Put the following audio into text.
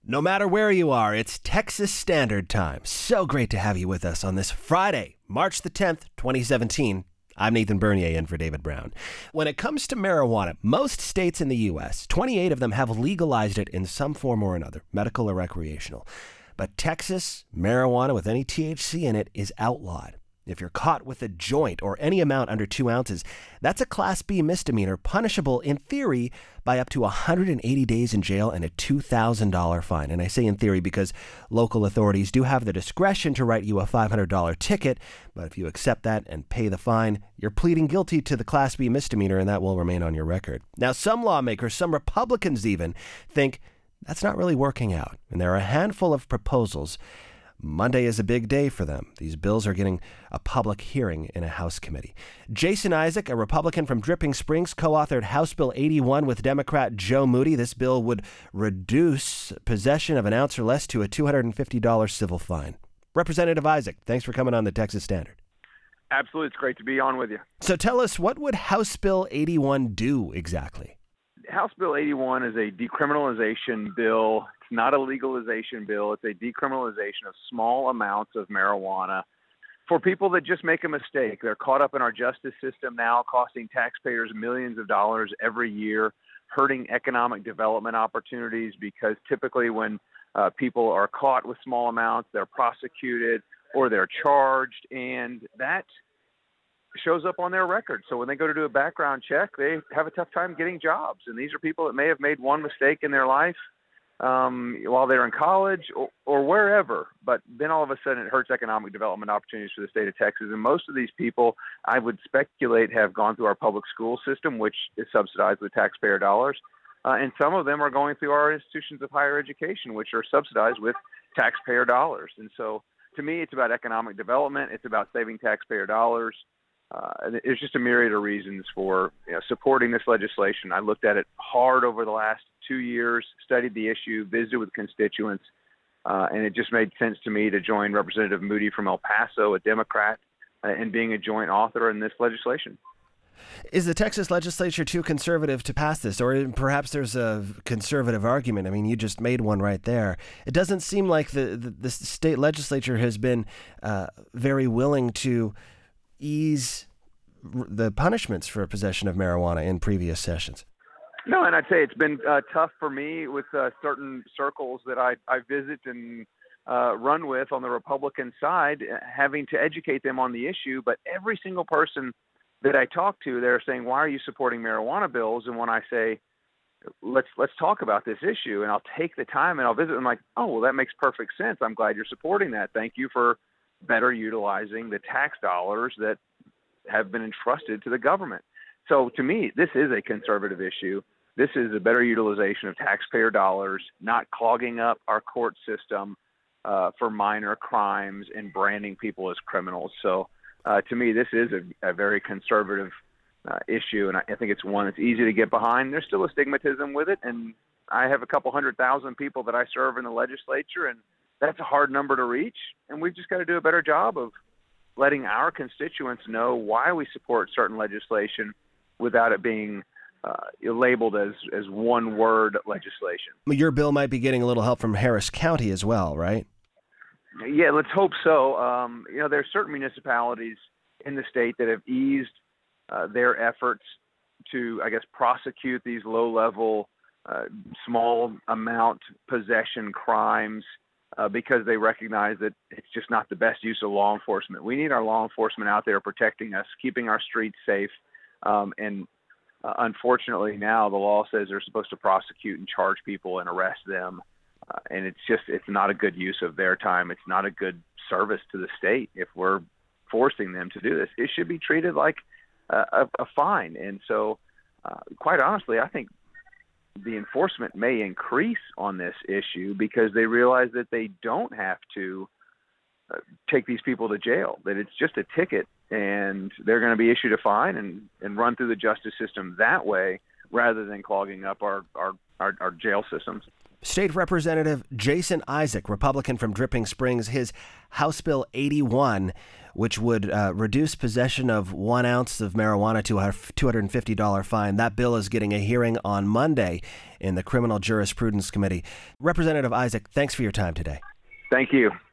No matter where you are, it's Texas Standard Time. So great to have you with us on this Friday, March the 10th, 2017. I'm Nathan Bernier in for David Brown. When it comes to marijuana, most states in the U.S., 28 of them have legalized it in some form or another, medical or recreational. But Texas, marijuana with any THC in it is outlawed. If you're caught with a joint or any amount under 2 ounces, that's a Class B misdemeanor, punishable in theory by up to 180 days in jail and a $2,000 fine. And I say in theory because local authorities do have the discretion to write you a $500 ticket, but if you accept that and pay the fine, you're pleading guilty to the Class B misdemeanor and that will remain on your record. Now, some lawmakers, some Republicans even, think that's not really working out. And there are a handful of proposals. Monday is a big day for them. These bills are getting a public hearing in a House committee. Jason Isaac, a Republican from Dripping Springs, co-authored House Bill 81 with Democrat Joe Moody. This bill would reduce possession of an ounce or less to a $250 civil fine. Representative Isaac, thanks for coming on the Texas Standard. Absolutely. It's great to be on with you. So tell us, what would House Bill 81 do exactly? House Bill 81 is a decriminalization bill. It's not a legalization bill. It's a decriminalization of small amounts of marijuana for people that just make a mistake. They're caught up in our justice system now, costing taxpayers millions of dollars every year, hurting economic development opportunities because typically when people are caught with small amounts, they're prosecuted or they're charged, and that shows up on their record. So when they go to do a background check, they have a tough time getting jobs. And these are people that may have made one mistake in their life while they're in college or wherever. But then all of a sudden it hurts economic development opportunities for the state of Texas. And most of these people, I would speculate, have gone through our public school system, which is subsidized with taxpayer dollars. And some of them are going through our institutions of higher education, which are subsidized with taxpayer dollars. And so to me, it's about economic development. It's about saving taxpayer dollars. There's just a myriad of reasons for supporting this legislation. I looked at it hard over the last 2 years, studied the issue, visited with constituents, and it just made sense to me to join Representative Moody from El Paso, a Democrat, and being a joint author in this legislation. Is the Texas legislature too conservative to pass this? Or perhaps there's a conservative argument. I mean, you just made one right there. It doesn't seem like the state legislature has been very willing to ease the punishments for possession of marijuana in previous sessions. No, and I'd say it's been tough for me with certain circles that I visit and run with on the Republican side, having to educate them on the issue. But every single person that I talk to, they're saying, why are you supporting marijuana bills? And when I say, let's talk about this issue, and I'll take the time and I'll visit them, like, oh, well, that makes perfect sense. I'm glad you're supporting that. Thank you for better utilizing the tax dollars that have been entrusted to the government. So to me, this is a conservative issue. This is a better utilization of taxpayer dollars, not clogging up our court system for minor crimes and branding people as criminals. So to me, this is a very conservative issue, and I think it's one that's easy to get behind. There's still a stigmatism with it, and I have a couple 100,000 people that I serve in the legislature, and that's a hard number to reach, and we've just got to do a better job of letting our constituents know why we support certain legislation without it being labeled as one-word legislation. Your bill might be getting a little help from Harris County as well, right? Yeah, let's hope so. There are certain municipalities in the state that have eased their efforts to, I guess, prosecute these low-level, small amount possession crimes because they recognize that it's just not the best use of law enforcement. We need our law enforcement out there protecting us, keeping our streets safe. Unfortunately, now the law says they're supposed to prosecute and charge people and arrest them. And it's not a good use of their time. It's not a good service to the state if we're forcing them to do this. It should be treated like a fine. And so, quite honestly, I think the enforcement may increase on this issue because they realize that they don't have to take these people to jail, that it's just a ticket and they're going to be issued a fine and run through the justice system that way rather than clogging up our jail systems. State Representative Jason Isaac, Republican from Dripping Springs, his House Bill 81, which would reduce possession of 1 ounce of marijuana to a $250 fine. That bill is getting a hearing on Monday in the Criminal Jurisprudence Committee. Representative Isaac, thanks for your time today. Thank you.